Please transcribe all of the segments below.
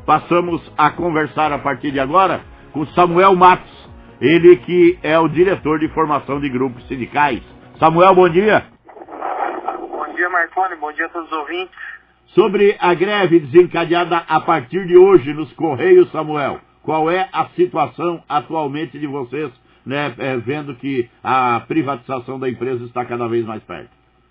passamos a conversar a partir de agora com Samuel Matos, ele que é o diretor de formação de grupos sindicais. Samuel, bom dia. Bom dia, Marconi, bom dia a todos os ouvintes. Sobre a greve desencadeada a partir de hoje nos Correios, Samuel, qual é a situação atualmente de vocês, né, vendo que a privatização da empresa está cada vez mais perto?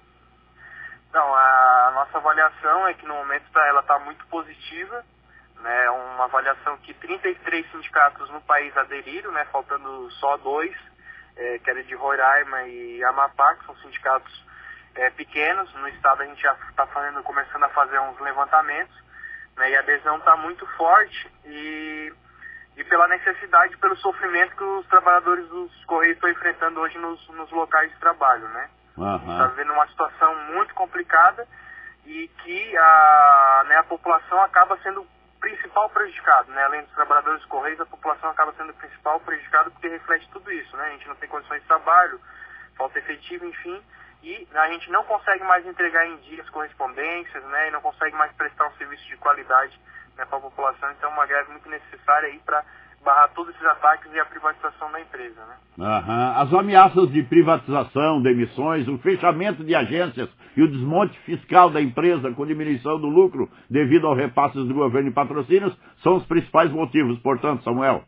Então, a nossa avaliação é que no momento ela está muito positiva, né, uma avaliação que 33 sindicatos no país aderiram, né, faltando só 2, que era de Roraima e Amapá, que são sindicatos pequenos. No estado a gente já está começando a fazer uns levantamentos, né, e a adesão está muito forte e pela necessidade, pelo sofrimento que os trabalhadores dos Correios estão enfrentando hoje nos locais de trabalho, né? A gente está vivendo uma situação muito complicada e que a população acaba sendo o principal prejudicado, né? Além dos trabalhadores dos Correios, a população acaba sendo o principal prejudicado porque reflete tudo isso, né? A gente não tem condições de trabalho, falta efetivo, enfim, e a gente não consegue mais entregar em dia as correspondências, né? E não consegue mais prestar um serviço de qualidade, né, para a população. Então é uma greve muito necessária aí para barrar todos esses ataques e a privatização da empresa, né? As ameaças de privatização, demissões, o fechamento de agências e o desmonte fiscal da empresa com diminuição do lucro devido ao repasses do governo e patrocínios são os principais motivos, portanto, Samuel.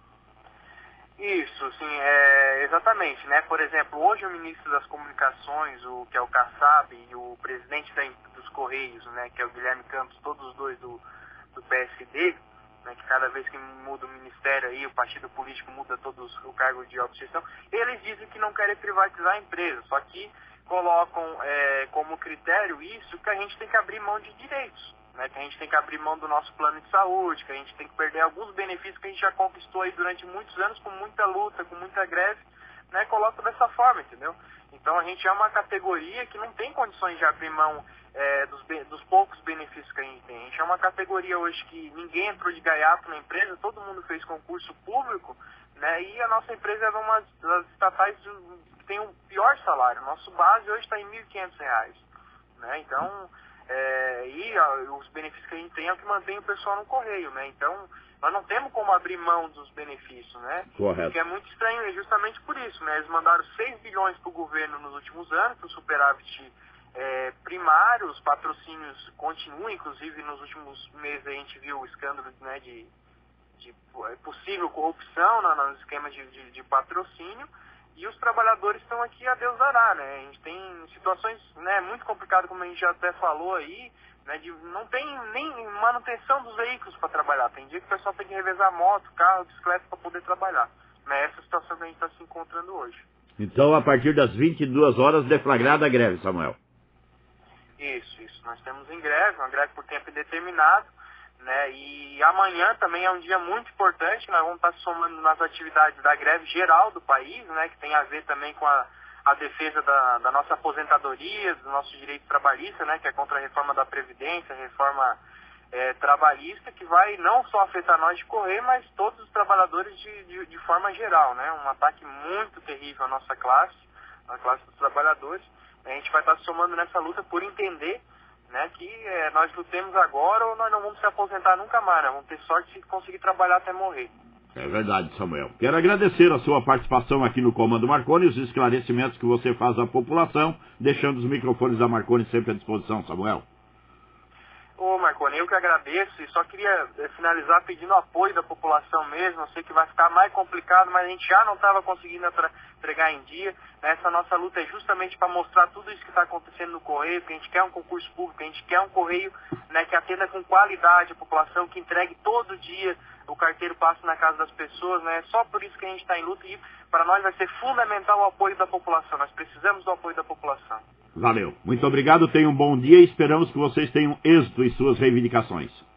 Isso, sim, exatamente, né? Por exemplo, hoje o ministro das Comunicações, que é o Kassab, e o presidente dos Correios, né, que é o Guilherme Campos, todos os dois do PSD, né, que cada vez que muda o ministério aí, o partido político muda todos o cargo de autogestão, eles dizem que não querem privatizar a empresa, só que colocam como critério isso, que a gente tem que abrir mão de direitos, né, que a gente tem que abrir mão do nosso plano de saúde, que a gente tem que perder alguns benefícios que a gente já conquistou aí durante muitos anos, com muita luta, com muita greve, né, coloca dessa forma, entendeu? Então a gente é uma categoria que não tem condições de abrir mão dos poucos benefícios que a gente tem. A gente é uma categoria hoje que ninguém entrou de gaiato na empresa, todo mundo fez concurso público, né, e a nossa empresa é uma das estatais que tem o pior salário. Nosso base hoje está em R$ 1.500, né? Então, os benefícios que a gente tem é o que mantém o pessoal no correio, né? Então, nós não temos como abrir mão dos benefícios, né? Correto. O que é muito estranho, é justamente por isso, né? Eles mandaram 6 bilhões para o governo nos últimos anos, para o superávit primário, os patrocínios continuam, inclusive nos últimos meses a gente viu o escândalo, né, de possível corrupção nos esquemas de patrocínio, e os trabalhadores estão aqui a Deus dará, né? A gente tem situações, né, muito complicadas, como a gente já até falou aí, né, não tem nem manutenção dos veículos para trabalhar. Tem dia que o pessoal tem que revezar moto, carro, bicicleta para poder trabalhar. É essa situação que a gente está se encontrando hoje. Então, a partir das 22 horas, deflagrada a greve, Samuel. Isso. Nós temos em greve, uma greve por tempo indeterminado, né? E amanhã também é um dia muito importante. Nós vamos estar somando nas atividades da greve geral do país, né? Que tem a ver também com a defesa da nossa aposentadoria, dos nossos direitos trabalhistas, né? Que é contra a reforma da Previdência, a reforma trabalhista, que vai não só afetar nós de Correio, mas todos os trabalhadores de forma geral, né? Um ataque muito terrível à nossa classe, a classe dos trabalhadores. A gente vai estar somando nessa luta por entender, né, que nós lutemos agora ou nós não vamos se aposentar nunca mais, né? Vamos ter sorte de conseguir trabalhar até morrer. É verdade, Samuel. Quero agradecer a sua participação aqui no Comando Marconi e os esclarecimentos que você faz à população, deixando os microfones da Marconi sempre à disposição, Samuel. Ô Marconi, eu que agradeço e só queria finalizar pedindo apoio da população mesmo. Eu sei que vai ficar mais complicado, mas a gente já não estava conseguindo entregar em dia. Essa nossa luta é justamente para mostrar tudo isso que está acontecendo no Correio, que a gente quer um concurso público, a gente quer um Correio, né, que atenda com qualidade a população, que entregue todo dia o carteiro passe na casa das pessoas, né? Só por isso que a gente está em luta e para nós vai ser fundamental o apoio da população. Nós precisamos do apoio da população. Valeu. Muito obrigado, tenham um bom dia e esperamos que vocês tenham êxito em suas reivindicações.